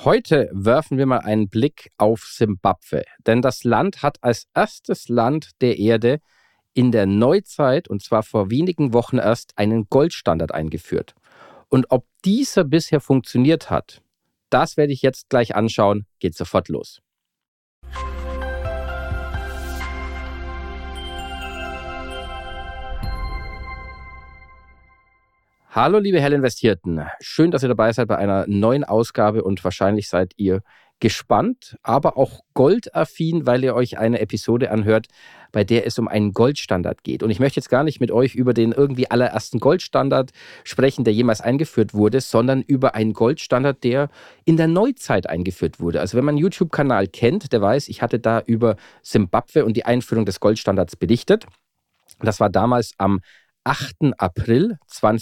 Heute werfen wir mal einen Blick auf Simbabwe, denn das Land hat als erstes Land der Erde in der Neuzeit, und zwar vor wenigen Wochen erst, einen Goldstandard eingeführt. Und ob dieser bisher funktioniert hat, das werde ich jetzt gleich anschauen. Geht sofort los. Hallo liebe Hellinvestierten, schön, dass ihr dabei seid bei einer neuen Ausgabe und wahrscheinlich seid ihr gespannt, aber auch goldaffin, weil ihr euch eine Episode anhört, bei der es um einen Goldstandard geht. Und ich möchte jetzt gar nicht mit euch über den irgendwie allerersten Goldstandard sprechen, der jemals eingeführt wurde, sondern über einen Goldstandard, der in der Neuzeit eingeführt wurde. Also wenn man einen YouTube-Kanal kennt, der weiß, ich hatte da über Simbabwe und die Einführung des Goldstandards berichtet. Das war damals am 8. April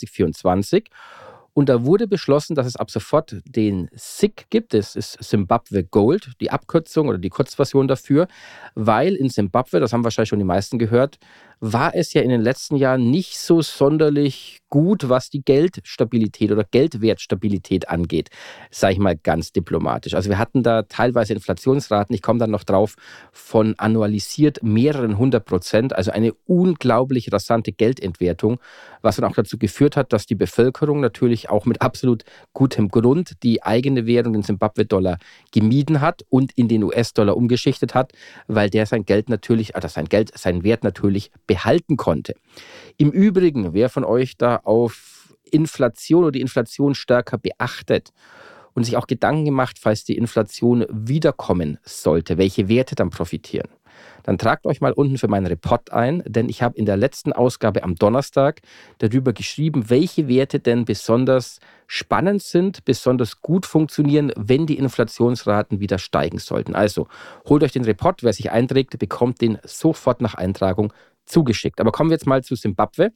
2024 und da wurde beschlossen, dass es ab sofort den SIG gibt, das ist Zimbabwe Gold, die Abkürzung oder die Kurzversion dafür, weil in Simbabwe, das haben wahrscheinlich schon die meisten gehört, war es ja in den letzten Jahren nicht so sonderlich gut, was die Geldstabilität oder Geldwertstabilität angeht, sage ich mal ganz diplomatisch. Also wir hatten da teilweise Inflationsraten, ich komme dann noch drauf, von annualisiert mehreren 100%, also eine unglaublich rasante Geldentwertung, was dann auch dazu geführt hat, dass die Bevölkerung natürlich auch mit absolut gutem Grund die eigene Währung, den Zimbabwe-Dollar, gemieden hat und in den US-Dollar umgeschichtet hat, weil der sein Geld natürlich, seinen Wert natürlich behalten konnte. Im Übrigen, wer von euch da auf Inflation oder die Inflation stärker beachtet und sich auch Gedanken gemacht, falls die Inflation wiederkommen sollte, welche Werte dann profitieren, dann tragt euch mal unten für meinen Report ein, denn ich habe in der letzten Ausgabe am Donnerstag darüber geschrieben, welche Werte denn besonders spannend sind, besonders gut funktionieren, wenn die Inflationsraten wieder steigen sollten. Also holt euch den Report, wer sich einträgt, bekommt den sofort nach Eintragung zugeschickt. Aber kommen wir jetzt mal zu Simbabwe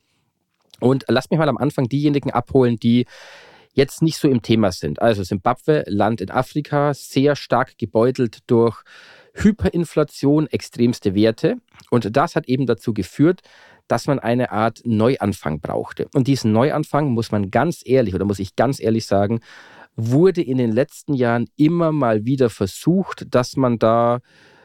und lasst mich mal am Anfang diejenigen abholen, die jetzt nicht so im Thema sind. Also Simbabwe, Land in Afrika, sehr stark gebeutelt durch Hyperinflation, extremste Werte. Und das hat eben dazu geführt, dass man eine Art Neuanfang brauchte. Und diesen Neuanfang, muss ich ganz ehrlich sagen, wurde in den letzten Jahren immer mal wieder versucht, dass man da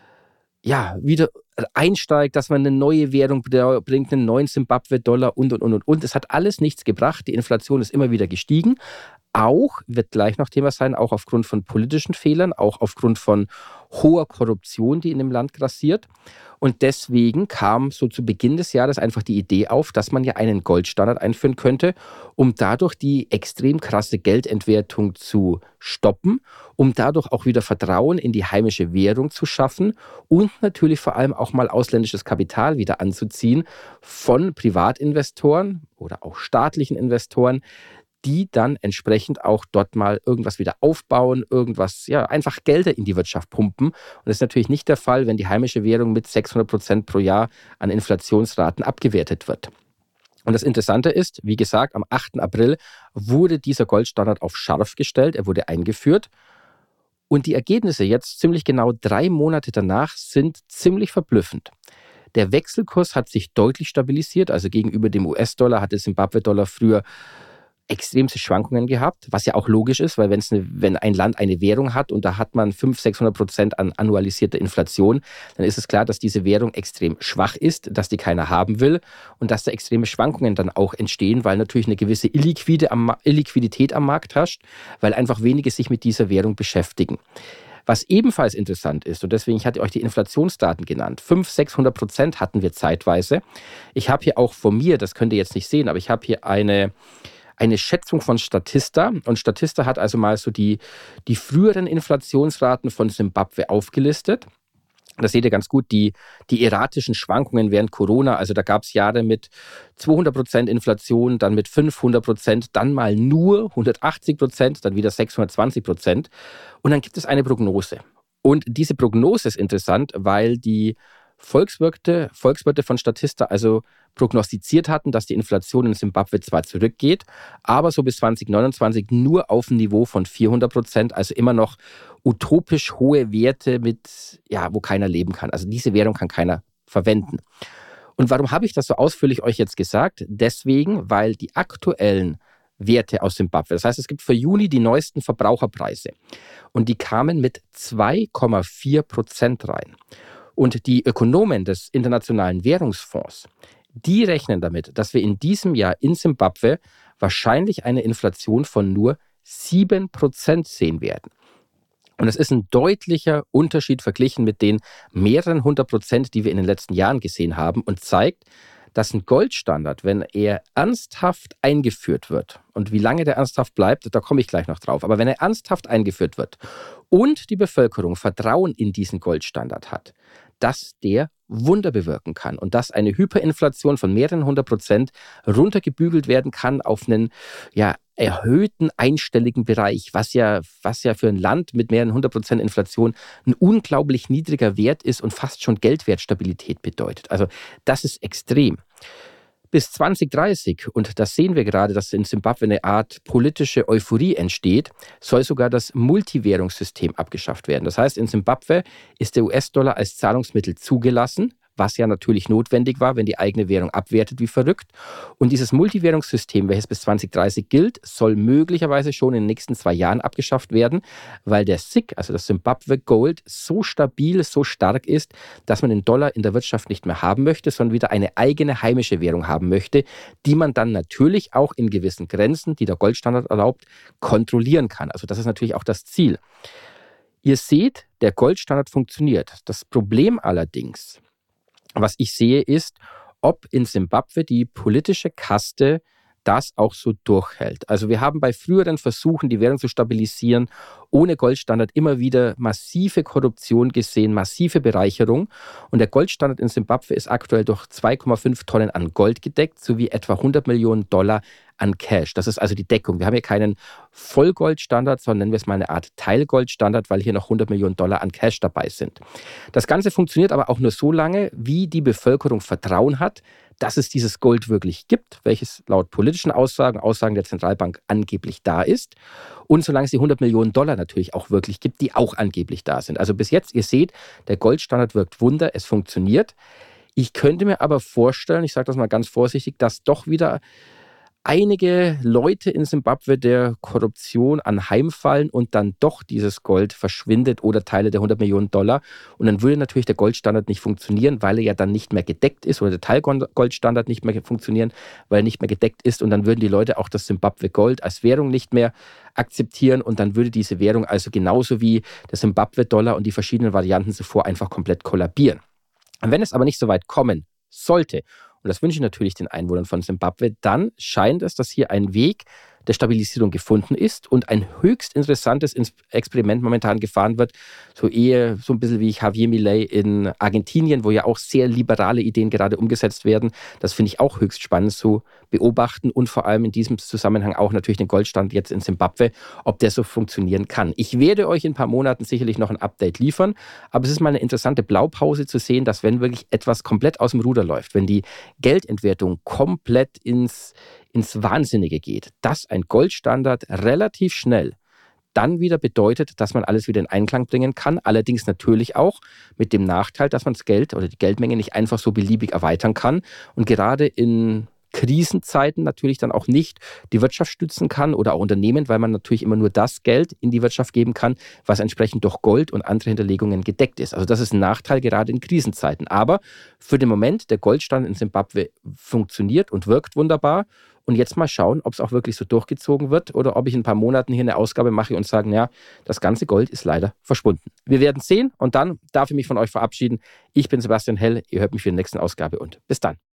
wieder einsteigt, dass man eine neue Währung bringt, einen neuen Zimbabwe-Dollar und. Es hat alles nichts gebracht. Die Inflation ist immer wieder gestiegen. Auch, wird gleich noch Thema sein, auch aufgrund von politischen Fehlern, auch aufgrund von hoher Korruption, die in dem Land grassiert. Und deswegen kam so zu Beginn des Jahres einfach die Idee auf, dass man ja einen Goldstandard einführen könnte, um dadurch die extrem krasse Geldentwertung zu stoppen, um dadurch auch wieder Vertrauen in die heimische Währung zu schaffen und natürlich vor allem auch mal ausländisches Kapital wieder anzuziehen von Privatinvestoren oder auch staatlichen Investoren, die dann entsprechend auch dort mal irgendwas wieder aufbauen, einfach Gelder in die Wirtschaft pumpen. Und das ist natürlich nicht der Fall, wenn die heimische Währung mit 600% pro Jahr an Inflationsraten abgewertet wird. Und das Interessante ist, wie gesagt, am 8. April wurde dieser Goldstandard auf scharf gestellt, er wurde eingeführt. Und die Ergebnisse jetzt ziemlich genau 3 Monate danach sind ziemlich verblüffend. Der Wechselkurs hat sich deutlich stabilisiert, also gegenüber dem US-Dollar hat der Zimbabwe-Dollar früher extremste Schwankungen gehabt, was ja auch logisch ist, weil wenn ein Land eine Währung hat und da hat man 500-600% an annualisierter Inflation, dann ist es klar, dass diese Währung extrem schwach ist, dass die keiner haben will und dass da extreme Schwankungen dann auch entstehen, weil natürlich eine gewisse Illiquidität am Markt herrscht, weil einfach wenige sich mit dieser Währung beschäftigen. Was ebenfalls interessant ist, und deswegen, ich hatte euch die Inflationsdaten genannt, 500-600% hatten wir zeitweise. Ich habe hier auch von mir, das könnt ihr jetzt nicht sehen, aber ich habe hier eine Schätzung von Statista. Und Statista hat also mal so die früheren Inflationsraten von Simbabwe aufgelistet. Da seht ihr ganz gut die erratischen Schwankungen während Corona. Also da gab es Jahre mit 200% Inflation, dann mit 500%, dann mal nur 180%, dann wieder 620%. Und dann gibt es eine Prognose. Und diese Prognose ist interessant, weil die Volkswirte von Statista also prognostiziert hatten, dass die Inflation in Simbabwe zwar zurückgeht, aber so bis 2029 nur auf ein Niveau von 400%, also immer noch utopisch hohe Werte wo keiner leben kann. Also diese Währung kann keiner verwenden. Und warum habe ich das so ausführlich euch jetzt gesagt? Deswegen, weil die aktuellen Werte aus Simbabwe. Das heißt, es gibt für Juni die neuesten Verbraucherpreise. Und die kamen mit 2,4% rein. Und die Ökonomen des Internationalen Währungsfonds, die rechnen damit, dass wir in diesem Jahr in Simbabwe wahrscheinlich eine Inflation von nur 7% sehen werden. Und das ist ein deutlicher Unterschied verglichen mit den mehreren 100%, die wir in den letzten Jahren gesehen haben und zeigt, dass ein Goldstandard, wenn er ernsthaft eingeführt wird, und wie lange der ernsthaft bleibt, da komme ich gleich noch drauf, aber wenn er ernsthaft eingeführt wird und die Bevölkerung Vertrauen in diesen Goldstandard hat, dass der Wunder bewirken kann und dass eine Hyperinflation von mehreren 100% runtergebügelt werden kann auf einen erhöhten einstelligen Bereich, was ja für ein Land mit mehreren 100% Inflation ein unglaublich niedriger Wert ist und fast schon Geldwertstabilität bedeutet. Also das ist extrem. Bis 2030, und das sehen wir gerade, dass in Simbabwe eine Art politische Euphorie entsteht, soll sogar das Multiwährungssystem abgeschafft werden. Das heißt, in Simbabwe ist der US-Dollar als Zahlungsmittel zugelassen, was ja natürlich notwendig war, wenn die eigene Währung abwertet wie verrückt. Und dieses Multiwährungssystem, welches bis 2030 gilt, soll möglicherweise schon in den nächsten 2 Jahren abgeschafft werden, weil der SIG, also das Zimbabwe Gold, so stabil, so stark ist, dass man den Dollar in der Wirtschaft nicht mehr haben möchte, sondern wieder eine eigene heimische Währung haben möchte, die man dann natürlich auch in gewissen Grenzen, die der Goldstandard erlaubt, kontrollieren kann. Also das ist natürlich auch das Ziel. Ihr seht, der Goldstandard funktioniert. Das Problem allerdings, was ich sehe, ist, ob in Simbabwe die politische Kaste das auch so durchhält. Also wir haben bei früheren Versuchen, die Währung zu stabilisieren, ohne Goldstandard immer wieder massive Korruption gesehen, massive Bereicherung. Und der Goldstandard in Simbabwe ist aktuell durch 2,5 Tonnen an Gold gedeckt, sowie etwa $100 Millionen an Cash. Das ist also die Deckung. Wir haben hier keinen Vollgoldstandard, sondern nennen wir es mal eine Art Teilgoldstandard, weil hier noch $100 Millionen an Cash dabei sind. Das Ganze funktioniert aber auch nur so lange, wie die Bevölkerung Vertrauen hat, dass es dieses Gold wirklich gibt, welches laut politischen Aussagen der Zentralbank angeblich da ist. Und solange es die $100 Millionen natürlich auch wirklich gibt, die auch angeblich da sind. Also bis jetzt, ihr seht, der Goldstandard wirkt Wunder, es funktioniert. Ich könnte mir aber vorstellen, ich sage das mal ganz vorsichtig, dass doch wieder einige Leute in Simbabwe der Korruption anheimfallen und dann doch dieses Gold verschwindet oder Teile der $100 Millionen. Und dann würde natürlich der Goldstandard nicht funktionieren, weil er ja dann nicht mehr gedeckt ist, oder der Teilgoldstandard nicht mehr funktionieren, weil er nicht mehr gedeckt ist. Und dann würden die Leute auch das Simbabwe Gold als Währung nicht mehr akzeptieren. Und dann würde diese Währung also genauso wie der Simbabwe Dollar und die verschiedenen Varianten zuvor einfach komplett kollabieren. Und wenn es aber nicht so weit kommen sollte, und das wünsche ich natürlich den Einwohnern von Simbabwe, dann scheint es, dass hier ein Weg der Stabilisierung gefunden ist und ein höchst interessantes Experiment momentan gefahren wird, so ein bisschen wie Javier Milei in Argentinien, wo ja auch sehr liberale Ideen gerade umgesetzt werden. Das finde ich auch höchst spannend zu beobachten und vor allem in diesem Zusammenhang auch natürlich den Goldstand jetzt in Simbabwe, ob der so funktionieren kann. Ich werde euch in ein paar Monaten sicherlich noch ein Update liefern, aber es ist mal eine interessante Blaupause zu sehen, dass wenn wirklich etwas komplett aus dem Ruder läuft, wenn die Geldentwertung komplett ins Wahnsinnige geht, dass ein Goldstandard relativ schnell dann wieder bedeutet, dass man alles wieder in Einklang bringen kann. Allerdings natürlich auch mit dem Nachteil, dass man das Geld oder die Geldmenge nicht einfach so beliebig erweitern kann und gerade in Krisenzeiten natürlich dann auch nicht die Wirtschaft stützen kann oder auch Unternehmen, weil man natürlich immer nur das Geld in die Wirtschaft geben kann, was entsprechend durch Gold und andere Hinterlegungen gedeckt ist. Also das ist ein Nachteil gerade in Krisenzeiten. Aber für den Moment, der Goldstand in Simbabwe funktioniert und wirkt wunderbar. Und jetzt mal schauen, ob es auch wirklich so durchgezogen wird oder ob ich in ein paar Monaten hier eine Ausgabe mache und sage, ja, das ganze Gold ist leider verschwunden. Wir werden sehen und dann darf ich mich von euch verabschieden. Ich bin Sebastian Hell, ihr hört mich für die nächste Ausgabe und bis dann.